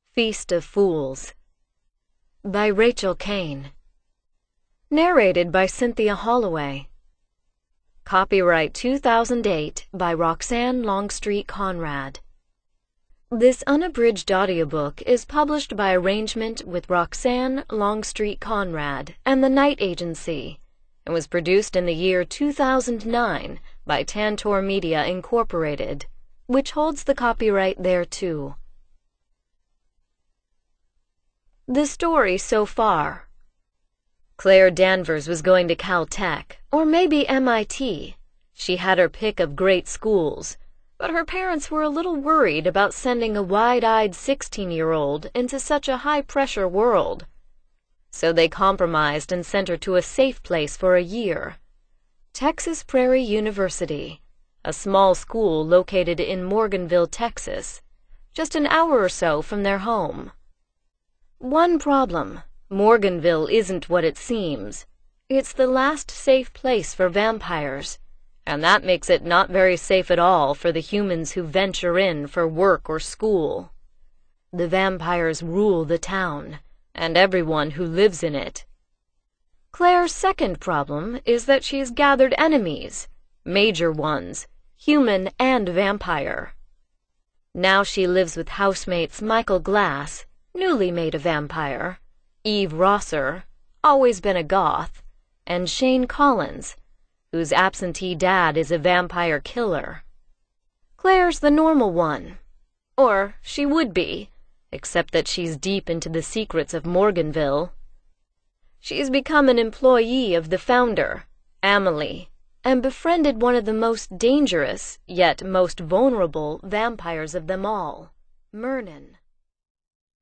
Feast of Fools by Rachel Kane. Narrated by Cynthia Holloway. Copyright 2008 by Roxanne Longstreet Conrad. This unabridged audiobook is published by arrangement with Roxanne Longstreet Conrad and the Night Agency, and was produced in the year 2009 by Tantor Media Incorporated, which holds the copyright thereto. The story so far. Claire Danvers was going to Caltech, or maybe MIT. She had her pick of great schools, but her parents were a little worried about sending a wide-eyed 16-year-old into such a high-pressure world. So they compromised and sent her to a safe place for a year. Texas Prairie University, a small school located in Morganville, Texas, just an hour or so from their home. One problem: Morganville isn't what it seems. It's the last safe place for vampires, and that makes it not very safe at all for the humans who venture in for work or school. The vampires rule the town, and everyone who lives in it. Claire's second problem is that she's gathered enemies, major ones, human and vampire. Now she lives with housemates Michael Glass, newly made a vampire, Eve Rosser, always been a goth, and Shane Collins, whose absentee dad is a vampire killer. Claire's the normal one. Or she would be, except that she's deep into the secrets of Morganville. She's become an employee of the founder, Amelie, and befriended one of the most dangerous, yet most vulnerable, vampires of them all, Myrnan.